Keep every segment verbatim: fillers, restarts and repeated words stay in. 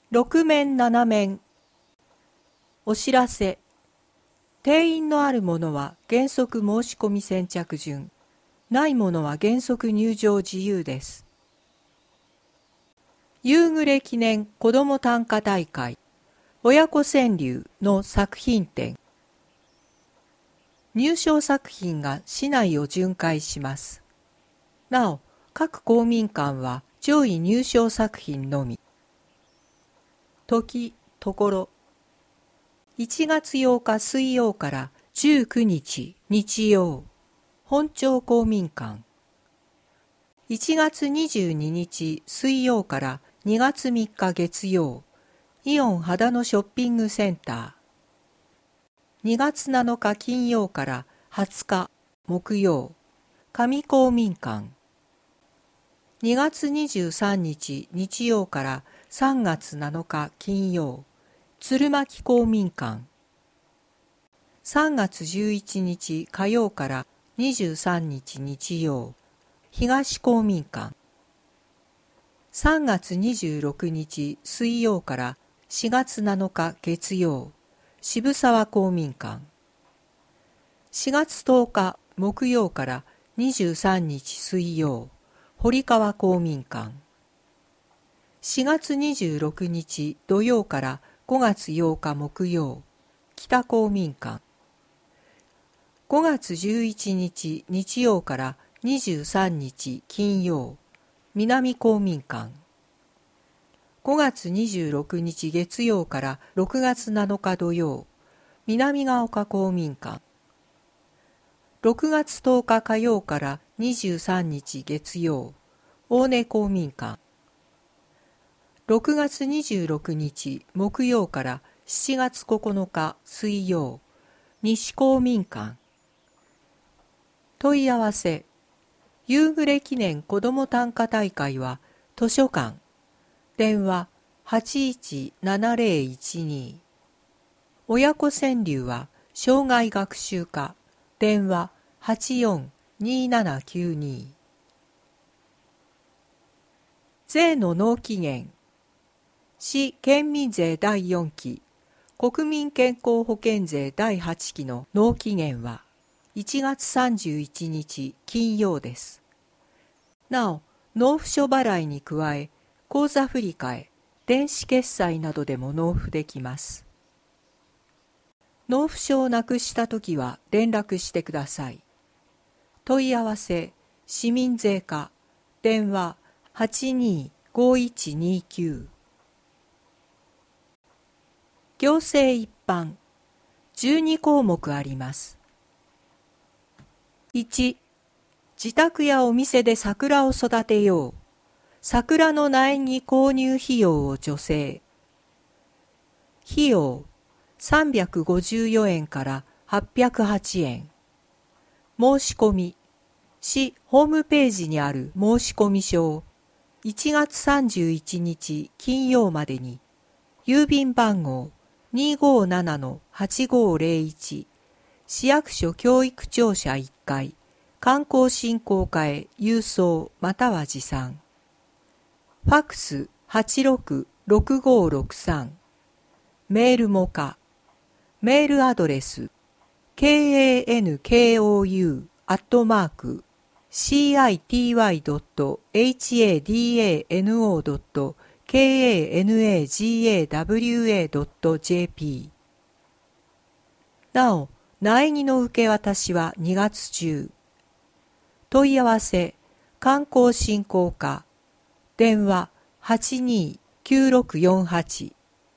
六面七面。お知らせ。定員のあるものは原則申し込み先着順。ないものは原則入場自由です。夕暮れ記念子ども短歌大会親子川柳の作品展。入賞作品が市内を巡回します。なお、各公民館は上位入賞作品のみ。時、ところ。いちがつようか水曜からじゅうくにち日曜、本町公民館。いちがつにじゅうににち水曜からにがつみっか月曜、イオン秦野ショッピングセンター。にがつなのか金曜からはつか木曜、上公民館。にがつにじゅうさんにち日曜からさんがつなのか金曜、鶴巻公民館。さんがつじゅういちにち火曜からにじゅうさんにち日曜、東公民館。さんがつにじゅうろくにち水曜からしがつなのか月曜、渋沢公民館。しがつとおか木曜からにじゅうさんにち水曜、堀川公民館。しがつにじゅうろくにち土曜からごがつようか木曜、北公民館。ごがつじゅういちにち日曜からにじゅうさんにち金曜、南公民館。ごがつにじゅうろくにち月曜からろくがつなのか土曜、南ヶ丘公民館。ろくがつとおか火曜からにじゅうさんにち月曜、大根公民館。ろくがつにじゅうろくにち木曜からしちがつここのか水曜、西公民館。問い合わせ。夕暮れ記念子ども短歌大会は図書館。電話 はちいちななぜろいちに。親子川柳は障害学習課。電話 はちよんにななきゅうに。税の納期限。市県民税だいよんき、国民健康保険税だいはちきの納期限はいちがつさんじゅういちにち金曜です。なお、納付書払いに加え、口座振替、電子決済などでも納付できます。納付書をなくしたときは連絡してください。問い合わせ、市民税課、電話 はちにーごいちにきゅう。行政一般、じゅうにこうもくあります。いち、自宅やお店で桜を育てよう。桜の苗木購入費用を助成。費用、さんびゃくごじゅうよえんからはっぴゃくはちえん。申し込み、市ホームページにある申し込み書をいちがつさんじゅういちにち金曜までに、郵便番号 にーごーななのはちごーぜろいち、市役所教育庁舎いっかい、観光振興課へ郵送または持参。ファックス はちろくろくごーろくさん。メールもか。メールアドレス ケーエーエヌケーオーユー アットマーク シーアイティーワイ ドット エイチエーディーエーエヌオー ドット ケーエーエヌエージーエーダブリューエー ドット ジェーピー。なお、苗木の受け渡しはにがつちゅう。問い合わせ、観光振興課。電話 はちにーきゅうろくよんはち。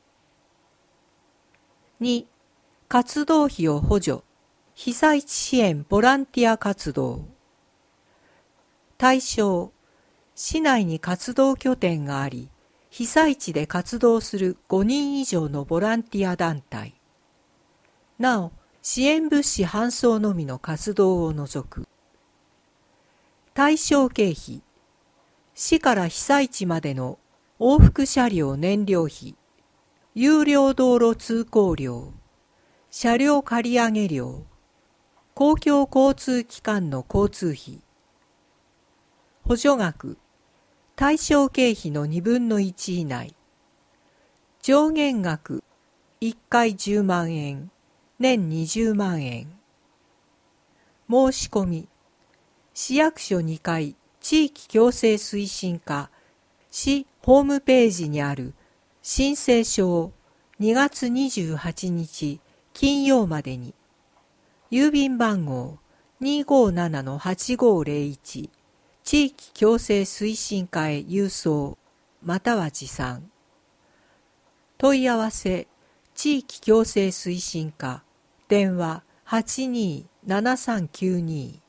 に、活動費を補助。被災地支援ボランティア活動。対象、市内に活動拠点があり、被災地で活動するごにん以上のボランティア団体。なお、支援物資搬送のみの活動を除く。対象経費、市から被災地までの往復車両燃料費、有料道路通行料、車両借り上げ料、公共交通機関の交通費。補助額、対象経費のにぶんのいち以内。 上限額いっかいじゅうまんえん、年にじゅうまんえん。申し込み、市役所にかい地域共生推進課市ホームページにある申請書をにがつにじゅうはちにち金曜までに、郵便番号 にーごーななのはちごーぜろいち 地域共生推進課へ郵送または持参。問い合わせ地域共生推進課電話 はちにーななさんきゅうに。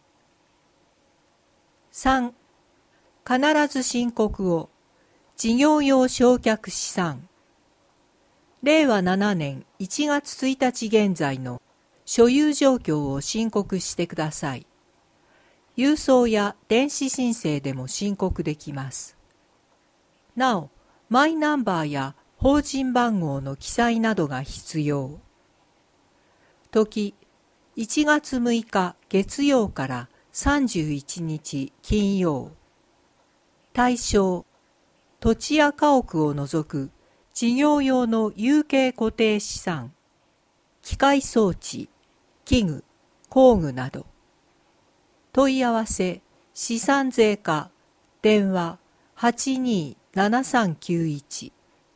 さん. 必ず申告を事業用償却資産れいわななねんいちがつついたち現在の所有状況を申告してください。郵送や電子申請でも申告できます。なお、マイナンバーや法人番号の記載などが必要。時、いちがつむいか月曜からさんじゅういちにち金曜。対象、土地や家屋を除く事業用の有形固定資産、機械装置、器具、工具など。問い合わせ、資産税課、電話 はちにーななさんきゅういち。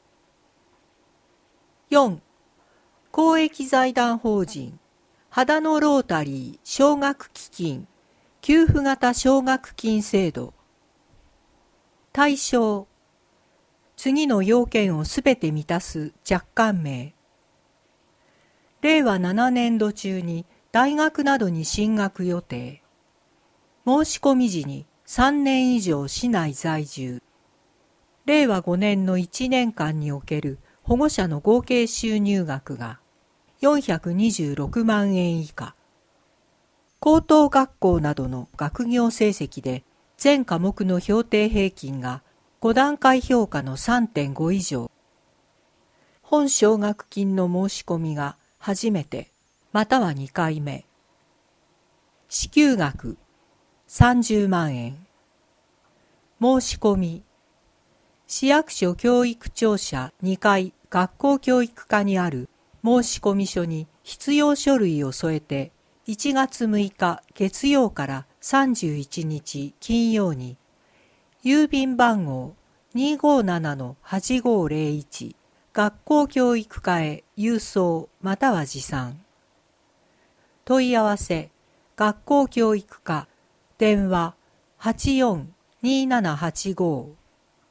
よん. 公益財団法人秦野ロータリー奨学基金給付型奨学金制度。対象、次の要件をすべて満たす若干名。れいわななねんど中に大学などに進学予定。申し込み時にさんねんいじょう市内在住。れいわごねんのいちねんかんにおける保護者の合計収入額がよんひゃくにじゅうろくまんえん以下。高等学校などの学業成績で全科目の評定平均がごだんかい評価の さんてんご 以上。本奨学金の申し込みが初めてまたはにかいめ。支給額さんじゅうまんえん。申し込み、市役所教育庁舎にかい学校教育課にある申込書に必要書類を添えていちがつむいか月曜からさんじゅういちにち金曜に郵便番号 にーごーななのはちごーぜろいち 学校教育課へ郵送または持参。問い合わせ学校教育課電話 はちよんにーななはちごー。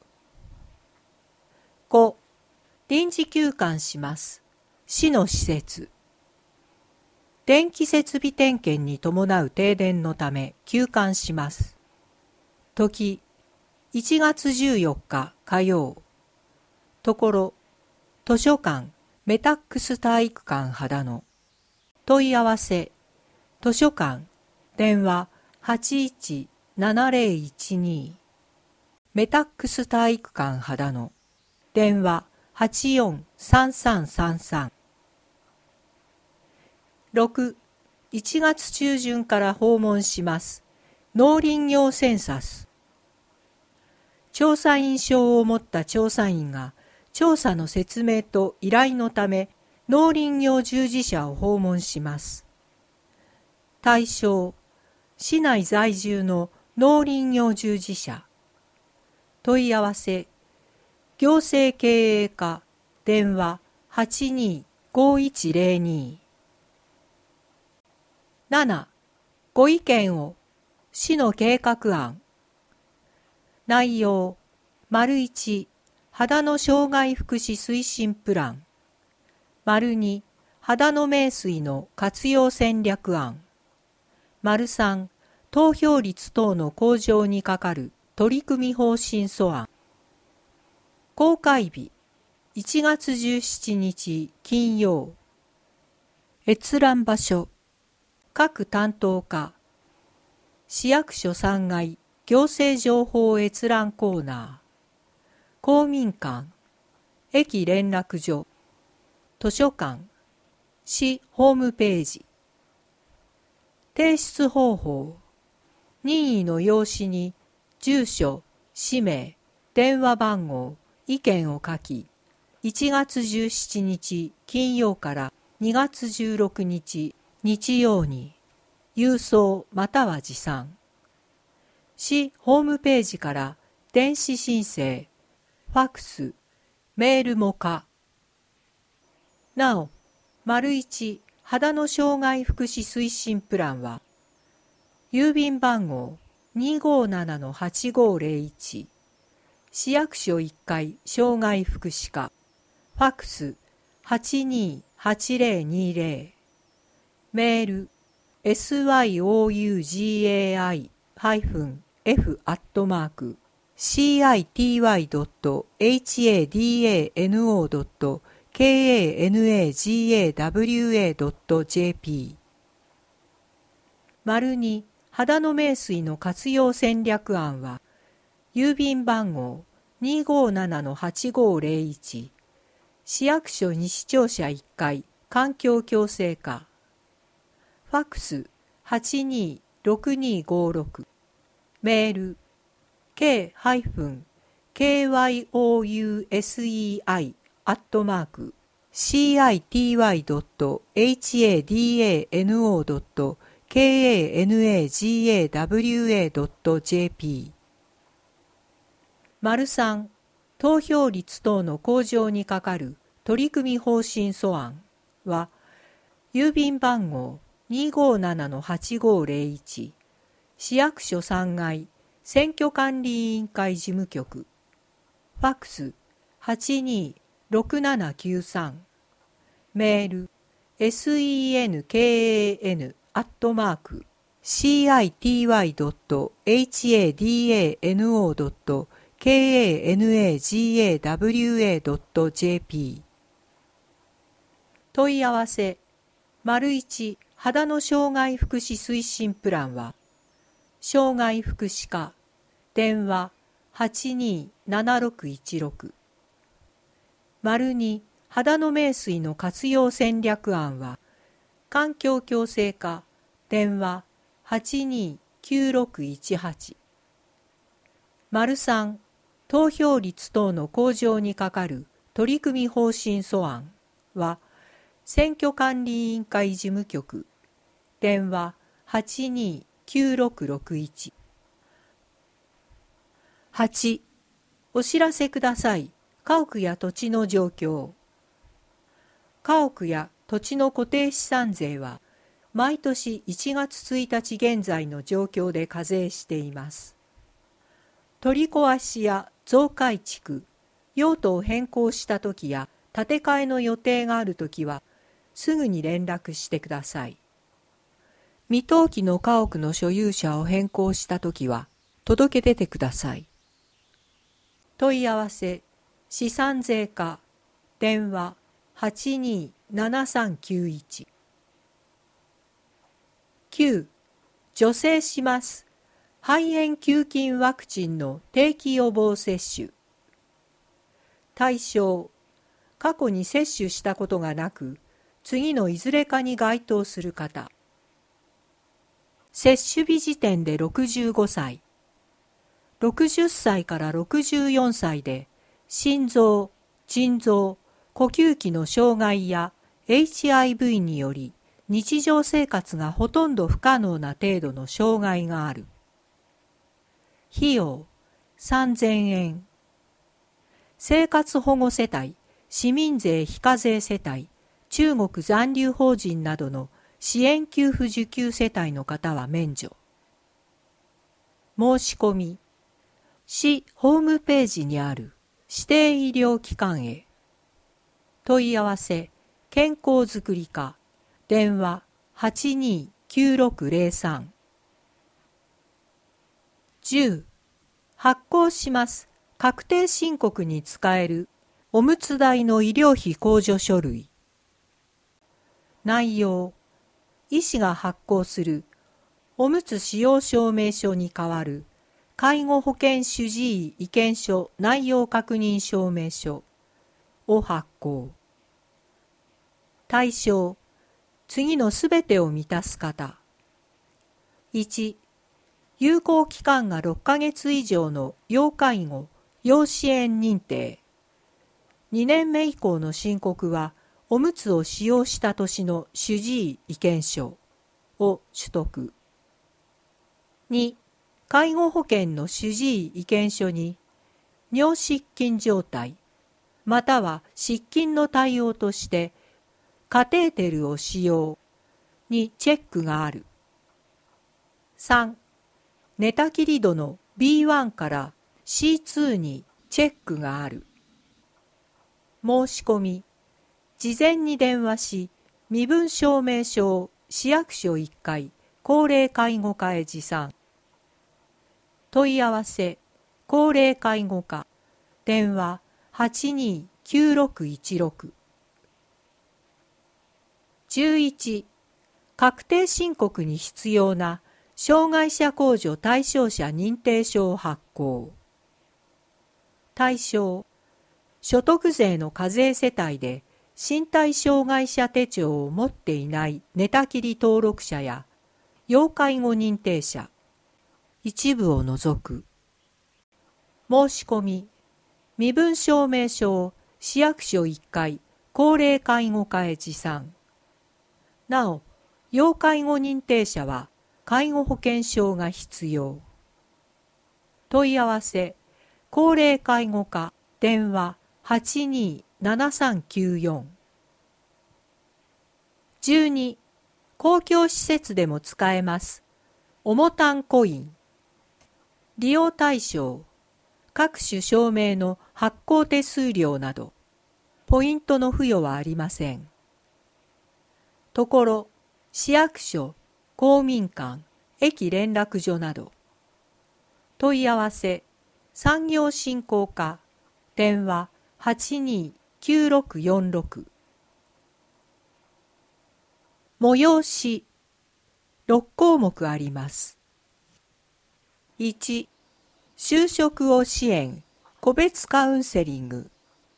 ご. 臨時休館します。市の施設。電気設備点検に伴う停電のため休館します。時、いちがつじゅうよっか火曜。ところ、図書館メタックス体育館秦野。問い合わせ、図書館電話 はちいちななぜろいちに。メタックス体育館秦野電話 はちよんさんさんさんさん。ろく. いちがつちゅうじゅんから訪問します。農林業センサス。調査員証を持った調査員が調査の説明と依頼のため農林業従事者を訪問します。対象、市内在住の農林業従事者。問い合わせ、行政経営課電話 はちにーごーいちぜろに。なな. ご意見を市の計画案。内容、丸いち、秦野障害福祉推進プラン。丸に、秦野名水の活用戦略案。丸さん、投票率等の向上にかかる取組方針素案。公開日、いちがつじゅうしちにち金曜。閲覧場所、各担当課。市役所さんがい行政情報閲覧コーナー。公民館、駅連絡所、図書館、市ホームページ。提出方法、任意の用紙に住所、氏名、電話番号、意見を書き、 いちがつじゅうしちにち金曜からにがつじゅうろくにち日曜に郵送または持参。市ホームページから電子申請、ファックス、メールも可。なお、丸一肌の障害福祉推進プランは、郵便番号 にーごーななのはちごーぜろいち、市役所いっかい障害福祉課、ファックス はちにーはちぜろにぜろ、メール エスワイオーユージェーアイ エフ アットマーク シーアイティーワイ ドット エイチエーディーエーエヌオー ドット ケーエーエヌエージーエーダブリューエー ドット ジェーピー。丸に肌の名水の活用戦略案は、郵便番号 にーごーななのはちごーぜろいち、市役所西庁舎いっかい環境共生課、ファックス はちにーろくにーごーろく、メール ケーケーワイオーユーエスイーアイ アットマーク シーアイティーワイ ドット エイチエーディーエーエヌオー ドット ケーエーエヌエージーエーダブリューエー ドット ジェーピー。丸さん、投票率等の向上にかかる取組方針素案は、郵便番号 にーごーななのはちごーぜろいち、市役所さんがい選挙管理委員会事務局、ファックス はちにーろくななきゅうさん、メール センカン アットマーク シーアイティーワイ ドット エイチエーディーエーエヌオー ドット ケーエーエヌエージーエーダブリューエー ドット ジェーピー。問い合わせ丸一肌の障害福祉推進プランは、障害福祉課、電話 はちにーななろくいちろく。丸に肌の名水の活用戦略案は、環境共生課、電話 はちにーきゅうろくいちはち。丸さん、投票率等の向上にかかる取組方針素案は、選挙管理委員会事務局、電話 はちにーきゅうろくろくいち。はち. お知らせください。家屋や土地の状況。家屋や土地の固定資産税は、毎年いちがつついたち現在の状況で課税しています。取り壊しや増改築、用途を変更したときや建て替えの予定があるときは、すぐに連絡してください。未登記の家屋の所有者を変更したときは、届け出てください。問い合わせ、資産税課、電話 はちにーななさんきゅういち。きゅう. 助成します。肺炎球菌ワクチンの定期予防接種。対象、過去に接種したことがなく、次のいずれかに該当する方。接種日時点でろくじゅうごさい。ろくじゅっさいからろくじゅうよんさいで、心臓、腎臓、呼吸器の障害や エイチアイブイ により日常生活がほとんど不可能な程度の障害がある。費用さんぜんえん。生活保護世帯、市民税非課税世帯、中国残留邦人などの支援給付受給世帯の方は免除。申し込み、市ホームページにある指定医療機関へ。問い合わせ、健康づくり課、電話 はちにーきゅうろくぜろさん。じゅう. 発行します。確定申告に使えるおむつ代の医療費控除書類。内容、医師が発行するおむつ使用証明書に代わる介護保険主治医意見書内容確認証明書を発行。対象、次のすべてを満たす方。いち. 有効期間がろっかげつ以上の要介護・要支援認定。 にねんめ以降の申告は、おむつを使用した年の主治医意見書を取得。に、介護保険の主治医意見書に、尿失禁状態、または失禁の対応として、カテーテルを使用にチェックがある。さん、寝たきり度の ビーワン から シーツー にチェックがある。申し込み、事前に電話し、身分証明書を市役所いっかい高齢介護課へ持参。問い合わせ、高齢介護課、電話 はちにーきゅうろくいちろく。じゅういち、確定申告に必要な障害者控除対象者認定書を発行。対象、所得税の課税世帯で身体障害者手帳を持っていない寝たきり登録者や要介護認定者、一部を除く。申し込み、身分証明書を市役所いっかい高齢介護課へ持参。なお、要介護認定者は介護保険証が必要。問い合わせ、高齢介護課、電話 はちにーななさんきゅうよん。じゅうに、公共施設でも使えます。おもたんコイン。利用対象、各種証明の発行手数料など、ポイントの付与はありません。ところ、市役所、公民館、駅連絡所など。問い合わせ、産業振興課、電話 はちにーきゅうろくよんろく。催し、ろっこうもくあります。いち、就職を支援、個別カウンセリング。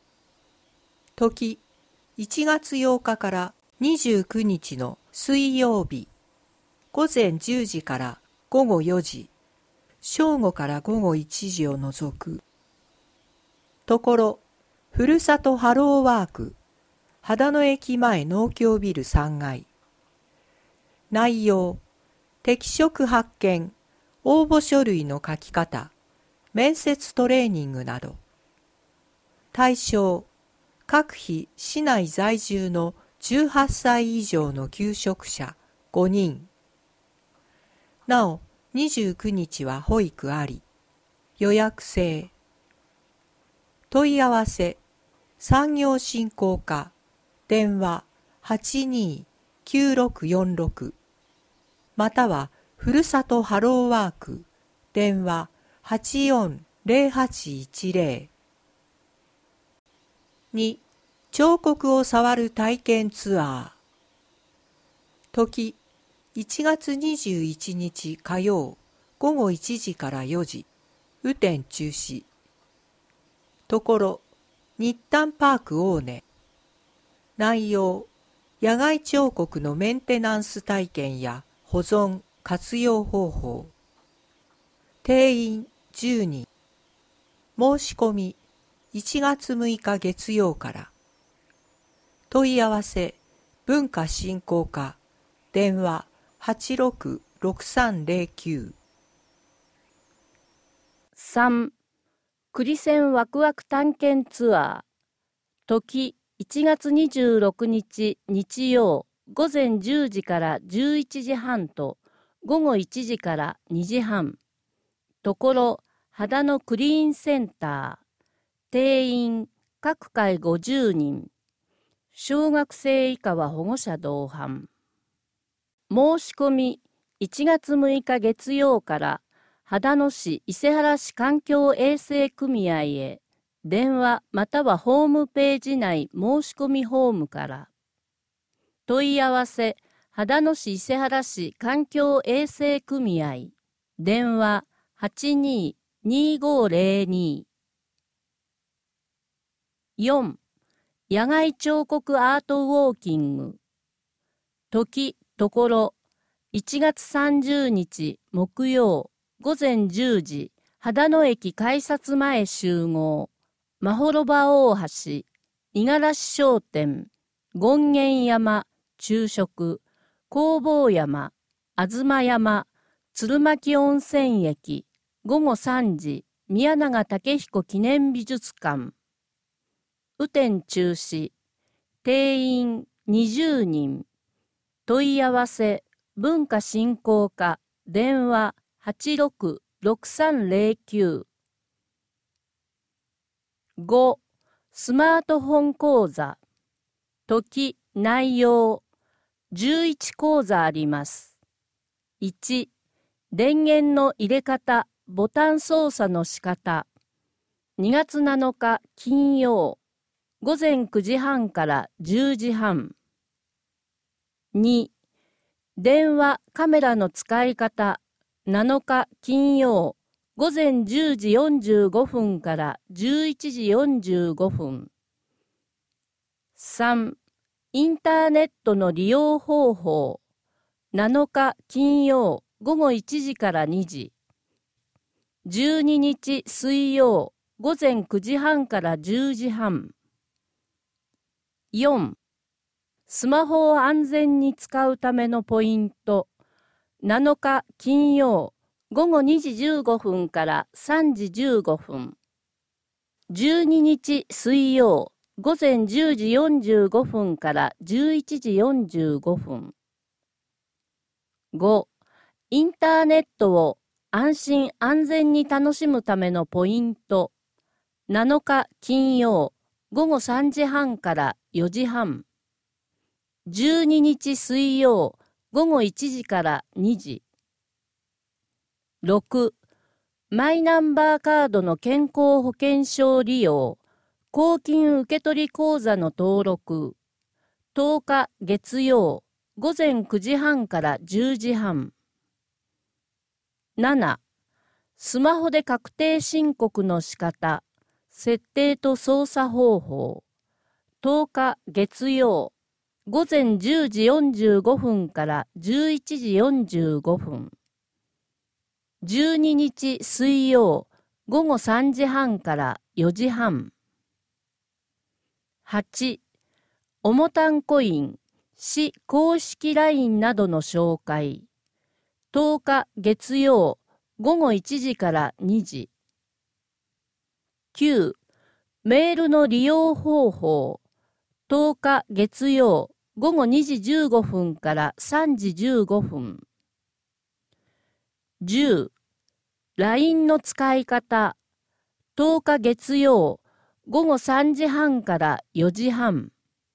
時、いちがつようかからにじゅうくにちの水曜日、ごぜんじゅうじからごごよじ、正午からごごいちじを除く。ところ、ふるさとハローワーク、秦野駅前農協ビルさんがい。内容、適職発見、応募書類の書き方、面接トレーニングなど。対象、各非市内在住のじゅうはっさい以上の求職者ごにん。なお、にじゅうくにちは保育あり。予約制。問い合わせ、産業振興課、電話 はちにーきゅうろくよんろく。または、ふるさとハローワーク、電話 はちよんぜろはちいちぜろ。に、彫刻を触る体験ツアー。時、いちがつにじゅういちにち火曜、ごごいちじからよじ、雨天中止。ところ、日誕パーク大根。内容、野外彫刻のメンテナンス体験や保存、活用方法。定員じゅうにん。申し込み、いちがつむいか月曜から。問い合わせ、文化振興課、電話 はちろくろくさんぜろきゅう。 さん、栗線ワクワク探検ツアー。時、いちがつにじゅうろくにち日曜、ごぜんじゅうじからじゅういちじはんと、ごごいちじからにじはん。ところ、秦野クリーンセンター。定員、各回ごじゅうにん。小学生以下は保護者同伴。申し込み、いちがつむいか月曜から秦野市伊勢原市環境衛生組合へ電話またはホームページ内申し込みフォームから。問い合わせ、秦野市伊勢原市環境衛生組合、電話 はちにーにーごぜろに。よん、野外彫刻アートウォーキング。時、ところ、いちがつさんじゅうにち木曜、ごぜんじゅうじ、秦野駅改札前集合、まほろば大橋、 五十嵐商店、権現山、昼食、弘法山、東山、鶴巻温泉駅、午後さんじ、宮永武彦記念美術館。雨天中止、定員にじゅうにん。問い合わせ、文化振興課、電話はちろくろくさんぜろきゅう。ご. スマートフォン講座。時、内容。じゅういち講座あります。いち. 電源の入れ方、ボタン操作の仕方。にがつなのか金曜。午前くじはんからじゅうじはん。に. 電話、カメラの使い方。なのか金曜。午前じゅうじよんじゅうごふんからじゅういちじよんじゅうごふん。さん. インターネットの利用方法。なのか金曜午後いちじからにじ。じゅうににち水曜午前くじはんからじゅうじはん。よん. スマホを安全に使うためのポイント。なのか金曜午後にじじゅうごふんからさんじじゅうごふん。じゅうににち水曜午前じゅうじよんじゅうごふんからじゅういちじよんじゅうごふん。ご. インターネットを安心安全に楽しむためのポイント。なのか金曜午後さんじはんからよじはん。じゅうににち水曜午後いちじからにじ。ろく. マイナンバーカードの健康保険証利用、公金受取口座の登録。とおか月曜午前くじはんからじゅうじはん。なな. スマホで確定申告の仕方、設定と操作方法。とおか月曜午前じゅうじよんじゅうごふんからじゅういちじよんじゅうごふん。じゅうににち水曜午後さんじはんからよじはん。はち. おもたんコイン、市公式 ライン などの紹介。とおか月曜午後いちじからにじ。きゅう. メールの利用方法。とおか月曜午後にじじゅうごふんからさんじじゅうごふん。じゅう. ライン の使い方。とおか月曜午後さんじはんからよじはん。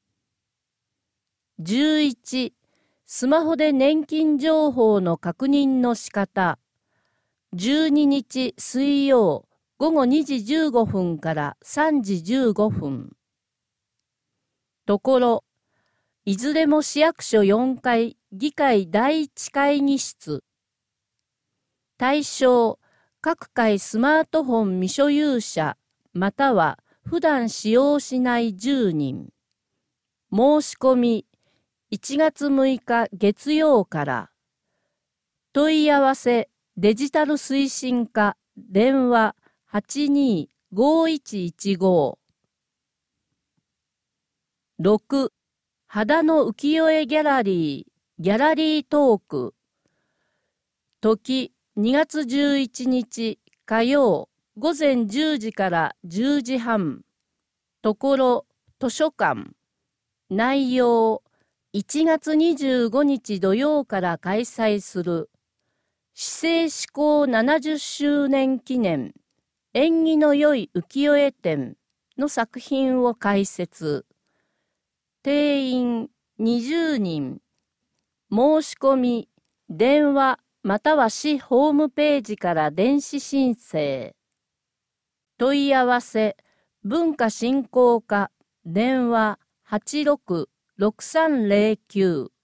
じゅういち. スマホで年金情報の確認の仕方。じゅうににち水曜午後にじじゅうごふんからさんじじゅうごふん。ところ、いずれも市役所よんかい議会だいいち会議室。対象、各階スマートフォン未所有者、または普段使用しないじゅうにん。申し込み、いちがつむいか月曜から。問い合わせ、デジタル推進課、電話はちにーごいちいちご。ろく. 秦野浮世絵ギャラリー、ギャラリートーク。時、にがつじゅういちにち火曜、午前じゅうじからじゅうじはん。ところ、図書館。内容、いちがつにじゅうごにち土曜から開催する、市政施行ななじゅっしゅうねん記念、縁起の良い浮世絵展の作品を解説。定員にじゅうにん。申し込み、電話または市ホームページから電子申請。問い合わせ、文化振興課、電話はちろくろくさんぜろきゅう。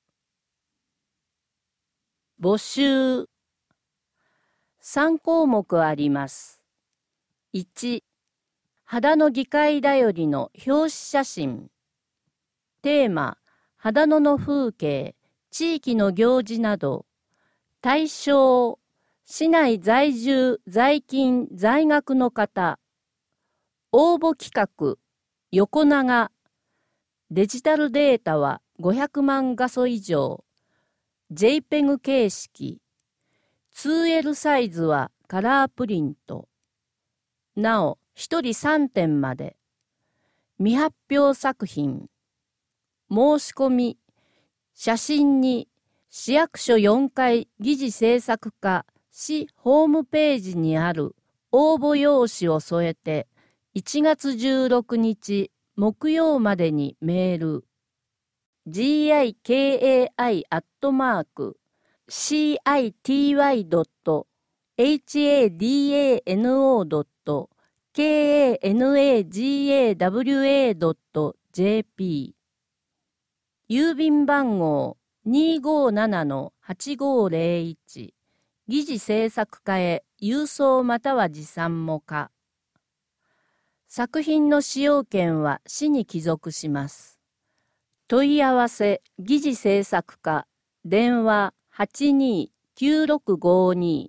募集。さんこうもくあります。いち. 秦野議会だよりの表紙写真。テーマ、秦野の風景、地域の行事など。対象、市内在住、在勤、在学の方。応募企画、 横長。デジタルデータはごひゃくまん画素以上。ジェイペグ 形式。ツーエル サイズはカラープリント。なお、ひとりさんてんまで。未発表作品。申し込み。写真に市役所よんかい議事制作課市ホームページにある応募用紙を添えていちがつじゅうろくにち木曜までにメール ジーアイケーエーアイ アットマーク シーアイティーワイ ドット エイチエーディーエーエヌオー ドット ケーエーエヌエージーエーダブリューエー ドット ジェーピー 郵便番号 にーごーななのはちごーぜろいち 議事制作課へ郵送または持参も可。作品の使用権は市に帰属します。問い合わせ議事制作課電話 はちにーきゅうろくごーに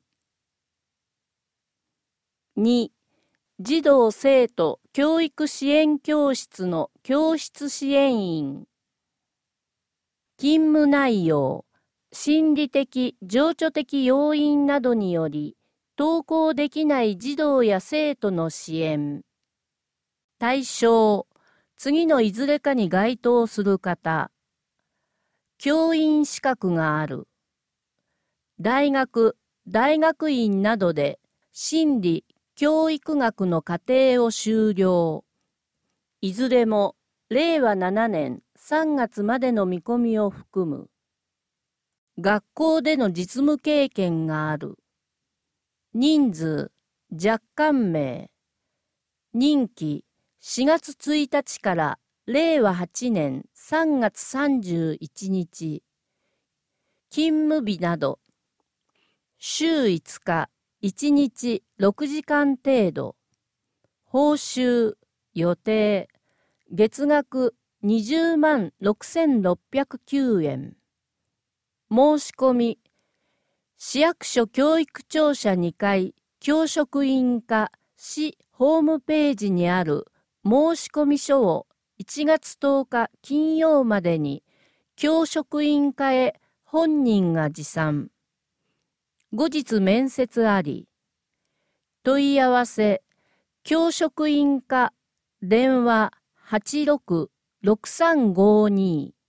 ー に児童生徒教育支援教室の教室支援員勤務内容心理的情緒的要因などにより登校できない児童や生徒の支援対象次のいずれかに該当する方教員資格がある大学大学院などで心理教育学の課程を修了いずれもれいわななねんさんがつまでの見込みを含む学校での実務経験がある人数若干名任期しがつついたちかられいわはちねんさんがつさんじゅういちにち勤務日など週いつかいちにちろくじかん程度報酬予定月額にじゅうまんろくせんろっぴゃくきゅうえん申し込み市役所教育庁舎にかい教職員課市ホームページにある申込書をいちがつとおか金曜までに教職員課へ本人が持参後日面接あり問い合わせ教職員課電話 はちろくろくさんごーにー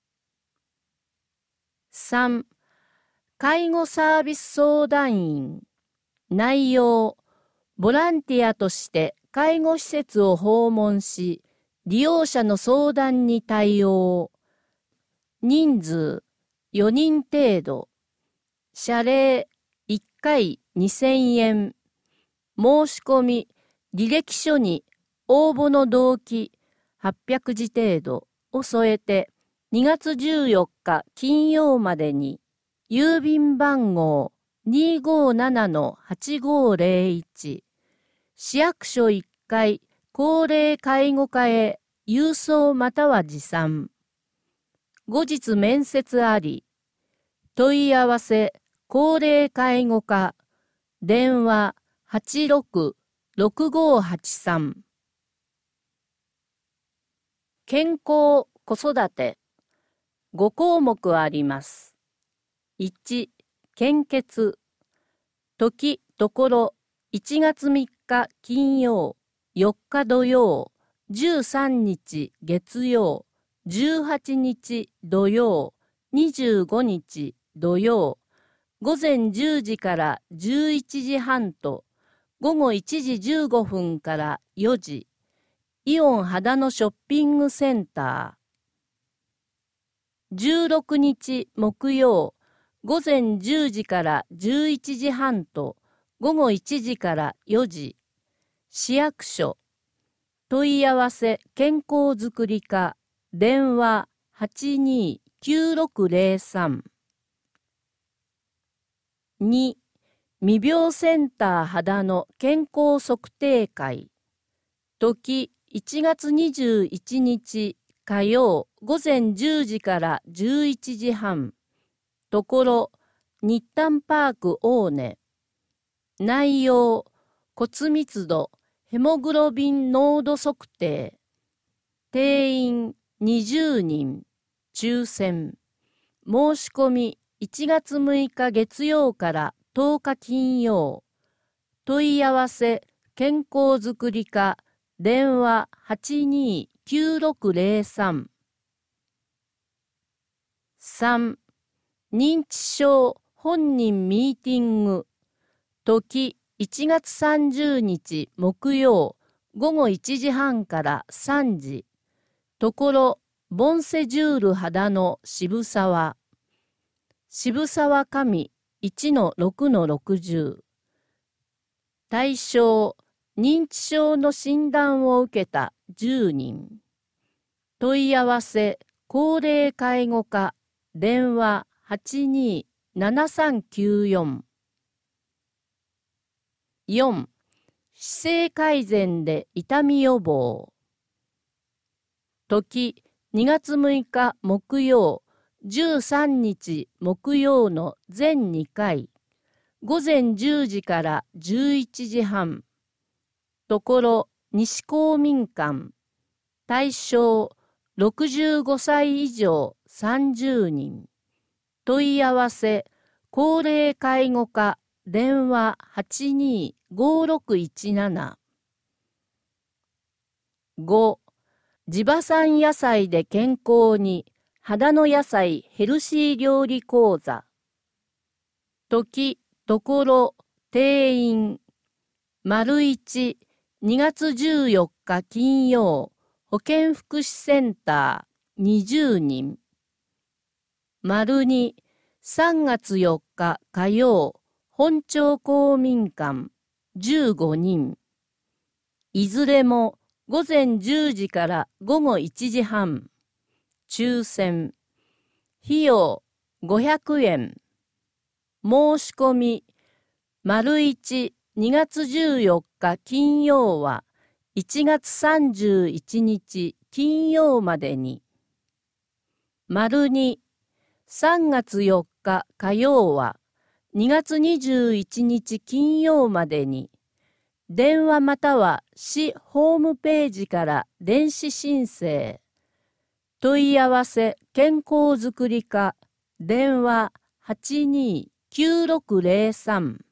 さん介護サービス相談員内容ボランティアとして介護施設を訪問し利用者の相談に対応人数よにん程度謝礼いっかいにせんえん申し込み履歴書に応募の動機はっぴゃくじ程度を添えてにがつじゅうよっか金曜までに郵便番号 にーごーななのはちごーぜろいち 市役所いっかい高齢介護課へ郵送または持参後日面接あり問い合わせ高齢介護課電話 はちろくろくごーはちさん 健康子育てごこうもくあります。いち献血時ところいちがつみっか金曜よっか土曜じゅうさんにち月曜じゅうはちにち土曜にじゅうごにち土曜ごぜんじゅうじからじゅういちじはんとごごいちじじゅうごふんからよじイオン秦野ショッピングセンターじゅうろくにち木曜ごぜんじゅうじからじゅういちじはんとごごいちじからよじ市役所問い合わせ健康づくり課電話 はちにーきゅうろくぜろさん に未病センター秦野健康測定会時いちがつにじゅういちにち火曜ごぜんじゅうじからじゅういちじはんところ日誕パーク大根内容骨密度ヘモグロビン濃度測定定員にじゅうにん、抽選。申し込みいちがつむいか月曜からとおか金曜。問い合わせ健康づくり課電話 はちにーきゅうろくゼロさん。さん. 認知症本人ミーティング。時いちがつさんじゅうにち木曜ごごいちじはんからさんじ。ところボンセジュール秦野渋沢。渋沢上 いちのろくのろくじゅう。対象、認知症の診断を受けたじゅうにん。問い合わせ、高齢介護課、電話 はちにーななさんきゅうよん。よん. 姿勢改善で痛み予防。時にがつむいか木曜、じゅうさんにち木曜の全にかい。ごぜんじゅうじからじゅういちじはん。ところ西公民館。対象ろくじゅうごさい以上さんじゅうにん。問い合わせ高齢介護課電話 はちにーごろくいちなな。ご. 地場産野菜で健康に秦野野菜ヘルシー料理講座。時ところ定員丸いち、にがつじゅうよっか金曜、保健福祉センターにじゅうにん。丸に、さんがつよっか火曜、本町公民館じゅうごにん。いずれもごぜんじゅうじからごごいちじはん。抽選。費用ごひゃくえん。申し込み、丸いち、にがつじゅうよっか金曜はいちがつさんじゅういちにち金曜までに。丸に、さんがつよっか火曜はにがつにじゅういちにち金曜までに。電話または市ホームページから電子申請。問い合わせ健康づくり課電話 はちにーきゅうろくゼロさん。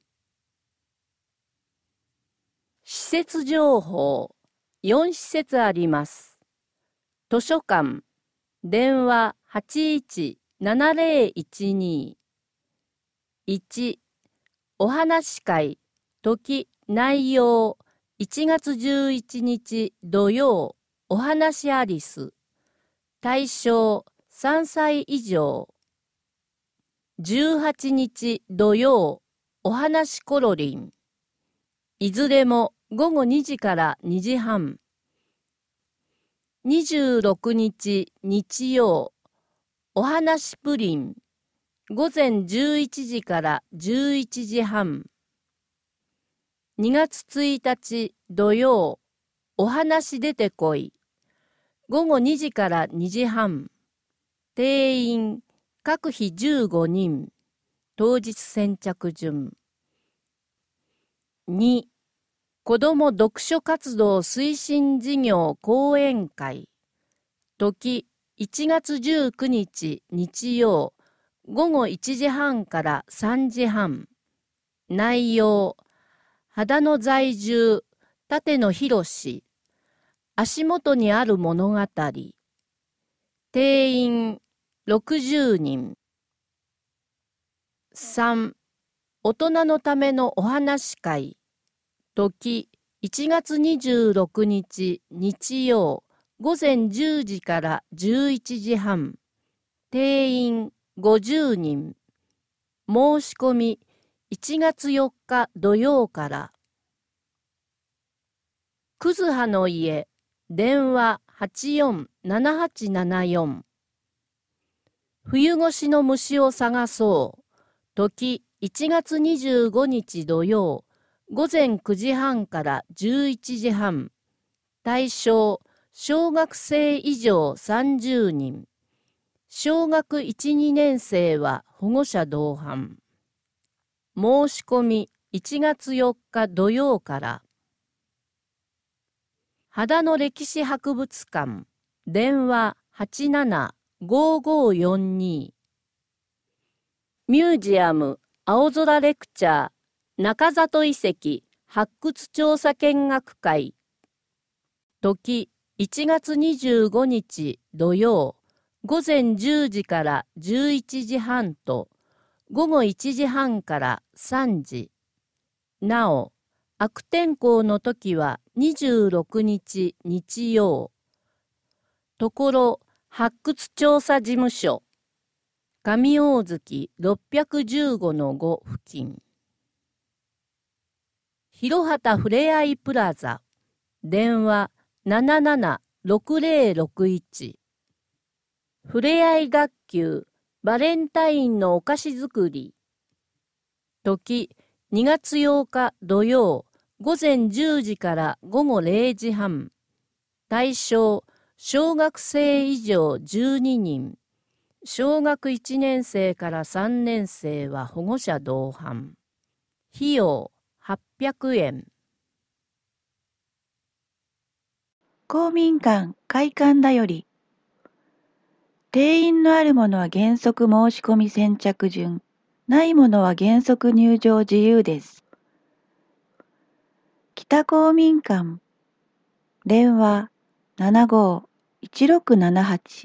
施設情報よんしせつあります。図書館電話 はちいちななゼロいちに。いち. お話し会時内容いちがつじゅういちにち土曜お話アリス。対象さんさい以上。じゅうはちにち土曜お話コロリン。いずれもごごにじからにじはん。にじゅうろくにち日曜お話プリン。ごぜんじゅういちじからじゅういちじはん。にがつついたち土曜お話出てこい。ごごにじからにじはん。定員各日じゅうごにん。当日先着順。に. 子ども読書活動推進事業講演会。時いちがつじゅうくにち日曜ごごいちじはんからさんじはん。内容秦野在住立野博。足元にある物語。定員ろくじゅうにん。さん. 大人のためのお話会。時いちがつにじゅうろくにち日曜ごぜんじゅうじからじゅういちじはん。定員ごじゅうにん。申し込みいちがつよっか土曜から。くずはの家電話 はちよんななはちななよん。冬越しの虫を探そう。時いちがつにじゅうごにち土曜ごぜんくじはんからじゅういちじはん。対象小学生以上さんじゅうにん。小学いち、にねんせいは保護者同伴。申し込みいちがつよっか土曜から。秦野歴史博物館電話はちななごーごーよんに。ミュージアム青空レクチャー中里遺跡発掘調査見学会。時いちがつにじゅうごにち土曜午前じゅうじからじゅういちじはんと午後いちじはんからさんじ。なお、悪天候の時はにじゅうろくにち日曜。ところ発掘調査事務所上大月ろっぴゃくじゅうごのご付近。広畑ふれあいプラザ電話ななななろくぜろろくいち。ふれあい学級バレンタインのお菓子作り。時にがつようか土曜午前じゅうじから午後れいじはん。対象小学生以上じゅうににん。小学いちねんせいからさんねんせいは保護者同伴。費用はっぴゃくえん。 公民館開館だより。定員のあるものは原則申し込み先着順、ないものは原則入場自由です。北公民館、電話ななごーいちろくななはち。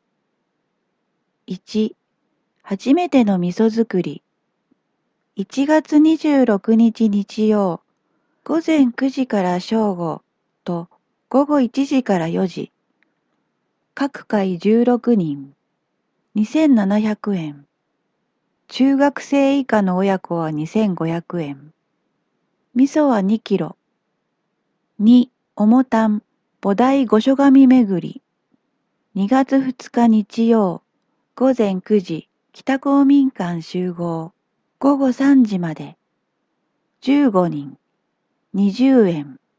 いち、初めての味噌作り。いちがつにじゅうろくにち日曜、午前くじから正午と午後いちじからよじ。各回じゅうろくにん、にせんななひゃくえん。中学生以下の親子はにせんごひゃくえん。味噌はにキロ。に、重炭、菩提御所神巡り。にがつふつか日曜、午前くじ、北公民館集合。午後さんじまで。じゅうごにん、にじゅうえん。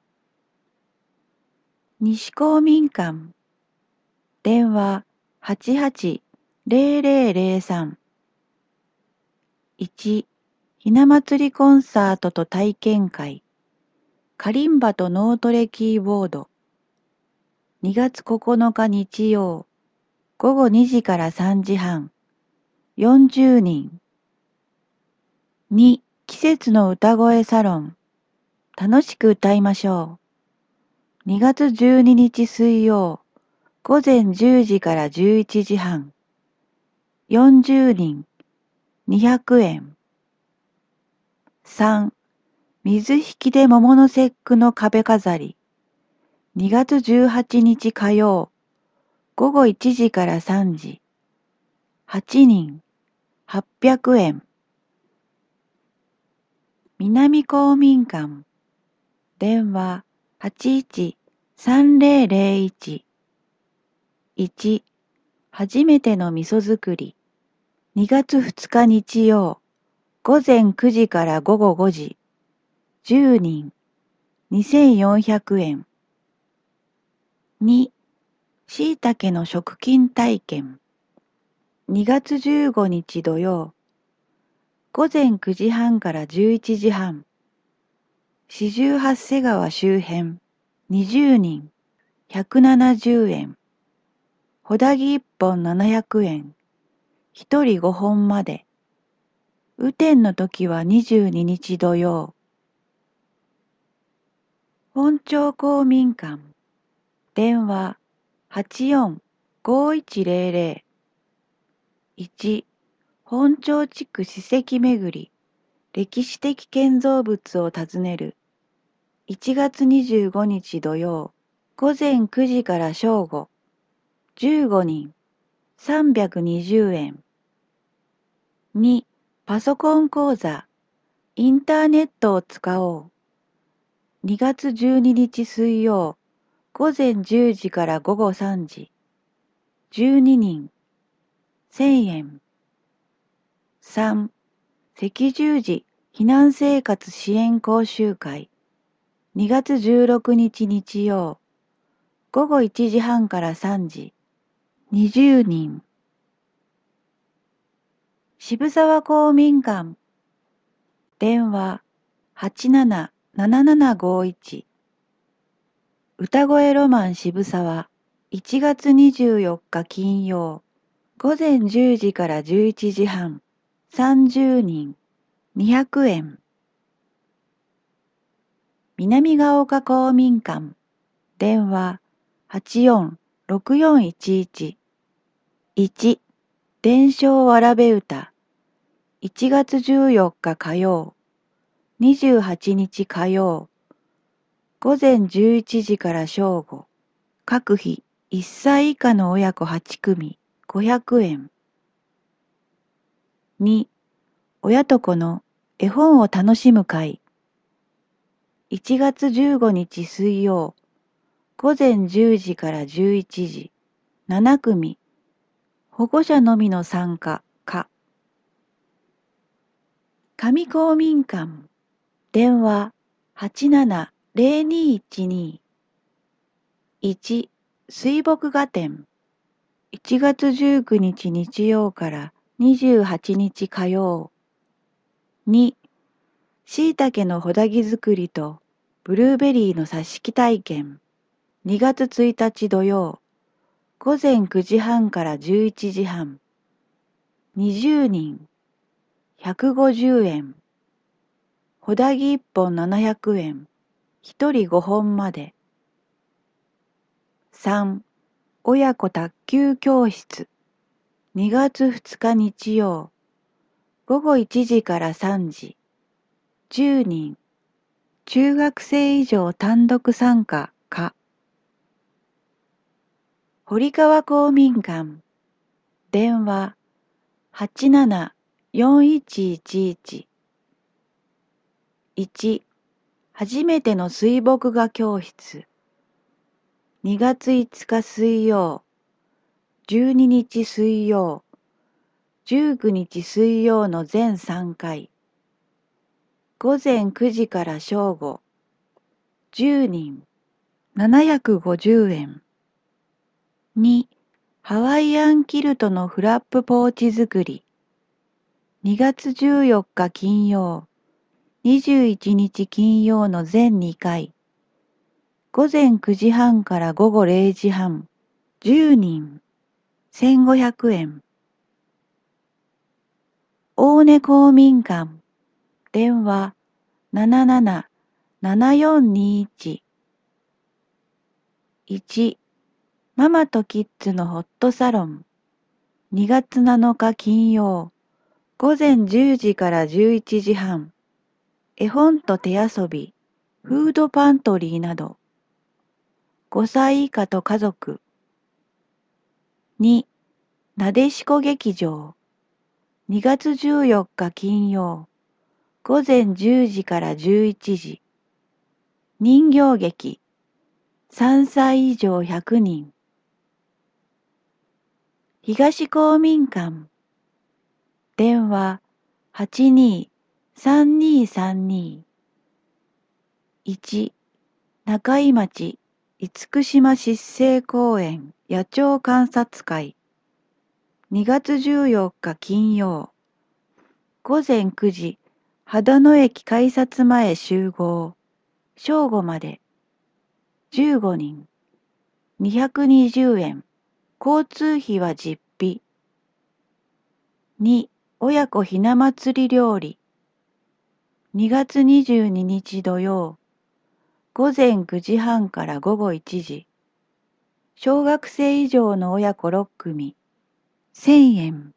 西公民館。電話はちはちぜろぜろぜろさん。いち、ひな祭りコンサートと体験会。カリンバと脳トレキーボード。にがつここのか日曜、午後にじからさんじはん。よんじゅうにん。に、季節の歌声サロン。楽しく歌いましょう。にがつじゅうににち水曜、午前じゅうじからじゅういちじはん。よんじゅうにん、にひゃくえん。さん、水引で桃の節句の壁飾り。にがつじゅうはちにち火曜、午後いちじからさんじ。はちにん、はっぴゃくえん。南公民館。電話はちいちさんぜろぜろいち。いち、初めての味噌作り。にがつふつか日曜、午前くじから午後ごじ。じゅうにん、にせんよんひゃくえん。に、しいたけの食菌体験。にがつじゅうごにち土曜、午前くじはんからじゅういちじはん。四十八瀬川周辺、にじゅうにん、ひゃくななじゅうえん。ほだぎいっぽんななひゃくえん。ひとりごほんまで。雨天の時はにじゅうににち土曜。本町公民館。電話はちよんごいちぜろぜろ。いち、本町地区史跡巡り。歴史的建造物を訪ねる。いちがつにじゅうごにち土曜、午前くじから正午。じゅうごにん、さんびゃくにじゅうえん。に、パソコン講座。インターネットを使おう。にがつじゅうににち水曜、午前じゅうじから午後さんじ。じゅうににん、せんえん。さん、赤十字避難生活支援講習会。にがつじゅうろくにち日曜、午後いちじはんからさんじ。にじゅうにん。渋沢公民館。電話はちななななななごいち。歌声ロマン渋沢。 いちがつにじゅうよっか金曜、午前じゅうじからじゅういちじはん、さんじゅうにん、にひゃくえん。南ヶ丘公民館、電話はちよんろくよんいちいち。いち、伝承わらべ歌。いちがつじゅうよっか火曜、にじゅうはちにち火曜、午前じゅういちじから正午。各日いっさい以下の親子はちくみ、ごひゃくえん。に、親と子の絵本を楽しむ会。いちがつじゅうごにち水曜、午前じゅうじからじゅういちじ、ななくみ、保護者のみの参加、か。上公民館、電話はちななぜろにいちに。いち、水墨画展。いちがつじゅうくにち日曜からにじゅうはちにち火曜。に、しいたけのほだぎ作りとブルーベリーの挿し木体験。にがつついたち土曜、午前くじはんからじゅういちじはん。にじゅうにん、ひゃくごじゅうえん。ほだぎいっぽんななひゃくえん。ひとりごほんまで。さん、親子卓球教室。にがつふつか日曜、ごごいちじからさんじ。じゅうにん、中学生以上単独参加、か。堀川公民館、電話はちななよんいちいちいち。いち、初めての水墨画教室。にがついつか水曜、じゅうににち水曜、じゅうくにち水曜の全さんかい。午前くじから正午。じゅうにん、ななひゃくごじゅうえん。に、ハワイアンキルトのフラップポーチ作り。にがつじゅうよっか金曜、にじゅういちにち金曜の全にかい。午前くじはんからごごれいじはん。じゅうにん、せんごひゃくえん。大根公民館、電話ななななななよんにいち。いち、ママとキッズのホットサロン。にがつなのか金曜、午前じゅうじからじゅういちじはん。絵本と手遊び、フードパントリーなど。ごさい以下と家族。に、なでしこ劇場。にがつじゅうよっか金曜、午前じゅうじからじゅういちじ。人形劇、さんさい以上ひゃくにん。東公民館、電話はちにーさんにーさんに。いち、中井町厳島湿生公園野鳥観察会。にがつじゅうよっか金曜、午前くじ、秦野駅改札前集合。正午まで。じゅうごにん、にひゃくにじゅうえん。交通費は実費。に、親子ひな祭り料理。にがつにじゅうににち土曜、午前くじはんからごごいちじ。小学生以上の親子ろっくみ、せんえん。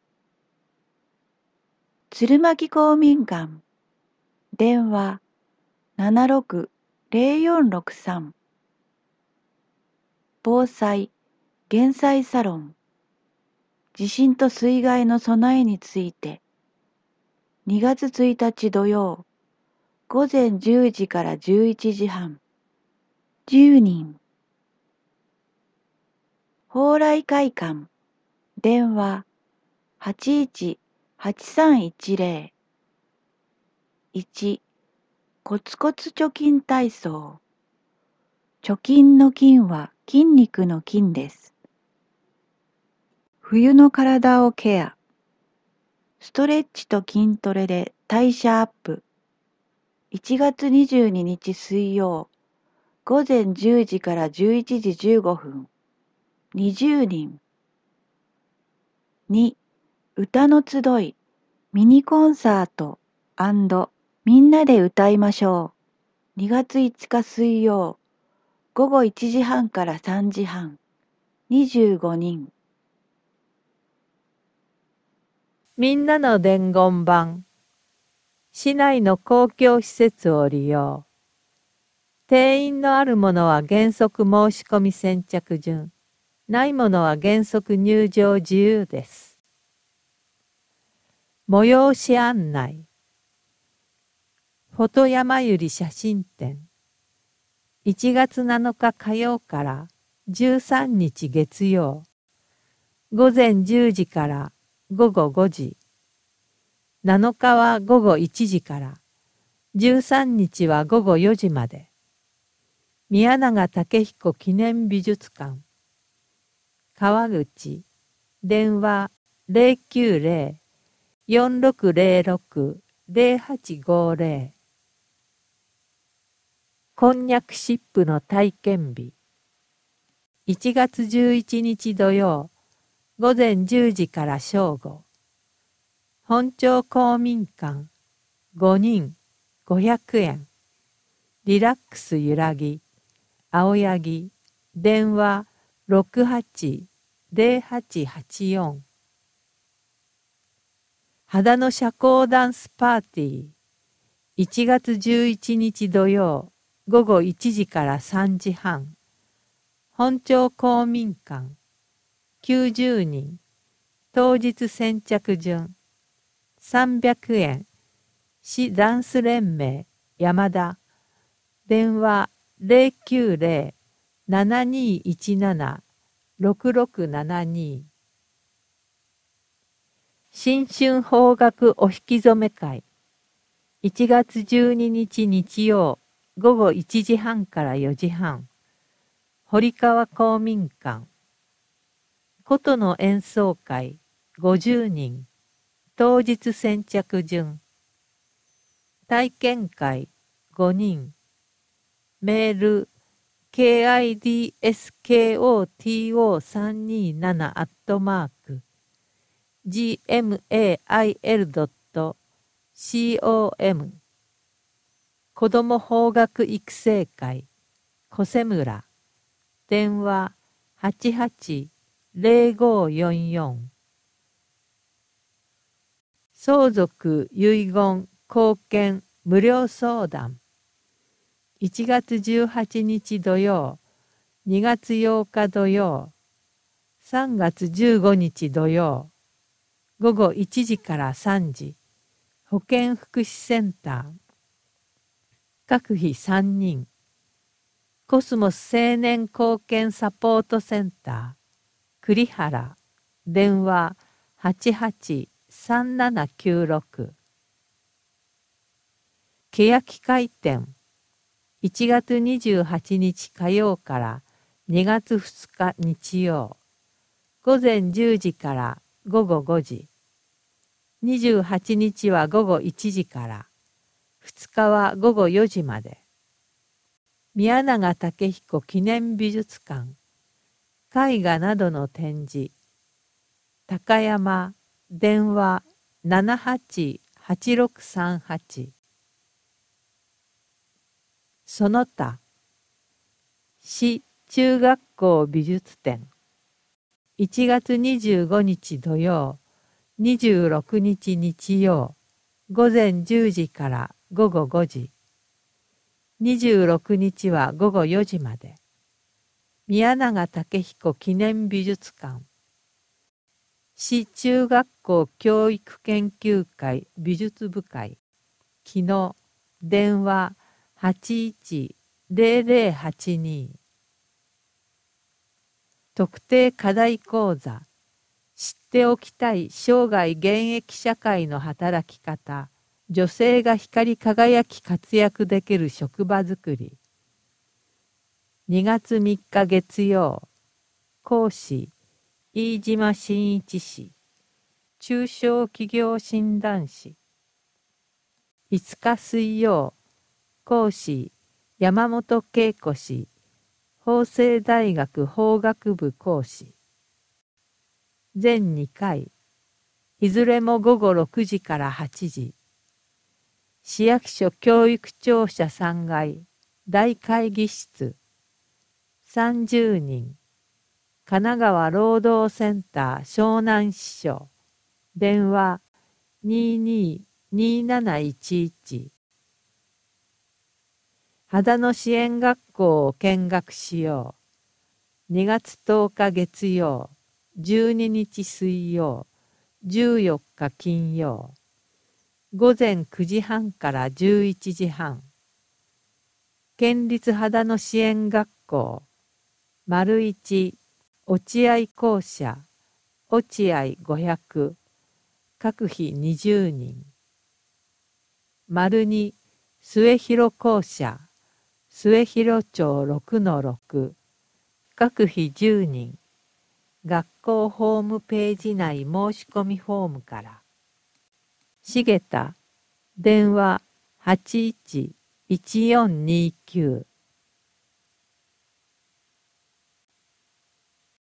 鶴巻公民館、電話ななろくぜろよんろくさん。防災・減災サロン。地震と水害の備えについて。にがつついたち土曜、午前じゅうじからじゅういちじはん。じゅうにん。蓬莱会館、電話はちいちはちさんいちぜろ。いち、コツコツ貯金体操。貯金の金は筋肉の筋です。冬の体をケア。ストレッチと筋トレで代謝アップ。いちがつにじゅうににち水曜、午前じゅうじからじゅういちじじゅうごふん。 にじゅうにん。に、歌の集い、ミニコンサートみんなで歌いましょう。にがついつか水曜、ごごいちじはんからさんじはん、にじゅうごにん。 みんなの伝言板。市内の公共施設を利用。定員のあるものは原則申し込み先着順、ないものは原則入場自由です。催し案内。フォト山ゆり写真展。いちがつなのか火曜からじゅうさんにち月曜。午前じゅうじからごごごじ。なのかはごごいちじから、じゅうさんにちはごごよじまで。宮永武彦記念美術館。川口、電話 ゼロきゅうゼロ よんろくゼロろく ゼロはちごゼロ。こんにゃくしっぷの体験日。いちがつじゅういちにち土曜、ごぜんじゅうじから正午。本町公民館、ごにん、ごひゃくえん。リラックス揺らぎ、青柳、電話ろくはちゼロはちはちよん。秦野社交ダンスパーティー。いちがつじゅういちにち土曜、ごごいちじからさんじはん。本町公民館、きゅうじゅうにん。当日先着順、さんびゃくえん。市ダンス連盟、山田。電話ゼロきゅうゼロ ななにいちなな ろくろくななに。新春邦楽お引き初め会。いちがつじゅうににち日曜、ごごいちじはんからよじはん。堀川公民館。琴の演奏会ごじゅうにん。当日先着順。体験会ごにん。メール ケーアイディーエスケーオーティーオーさんにーなな アットマーク ジーエムエーアイエルドットコム 子ども邦楽育成会小瀬村。電話はちはちゼロごよんよん。相続遺言後見無料相談。いちがつじゅうはちにち土曜、にがつようか土曜、さんがつじゅうごにち土曜、ごごいちじからさんじ、保健福祉センター。各費さんにん。コスモス青年貢献サポートセンター。栗原。電話はちはちさんななきゅうろく。欅会展。いちがつにじゅうはちにち火曜からにがつふつか日曜。午前じゅうじからごごごじ。にじゅうはちにちはごごいちじから、ふつかはごごよじまで。宮永武彦記念美術館。絵画などの展示。高山。電話ななはちはちろくさんはち。その他。市中学校美術展。いちがつにじゅうごにち土曜、にじゅうろくにち日曜、ごぜんじゅうじからごごごじ。にじゅうろくにちはごごよじまで。宮永武彦記念美術館。市中学校教育研究会美術部会。木野。電話はちいちゼロゼロはちに。特定課題講座。知っておきたい生涯現役社会の働き方。女性が光り輝き活躍できる職場づくり。にがつみっか月曜。講師飯島真一氏。中小企業診断士。いつか水曜。講師山本恵子氏。 法政大学法学部講師。全にかい、いずれもごごろくじからはちじ。市役所教育庁舎さんがい大会議室。さんじゅうにん。神奈川労働センター湘南支所。電話にーにーにーなないちいち。秦野支援学校を見学しよう。にがつとおか月曜、じゅうににち水曜、じゅうよっか金曜。午前くじはんからじゅういちじはん。県立秦野支援学校、丸一、落合校舎、落合ごひゃく、各費にじゅうにん。丸二、末広校舎、末広町ろくのろく、各費じゅうにん。学校ホームページ内申し込みフォームから。重田、電話はちいちいちよんにきゅう。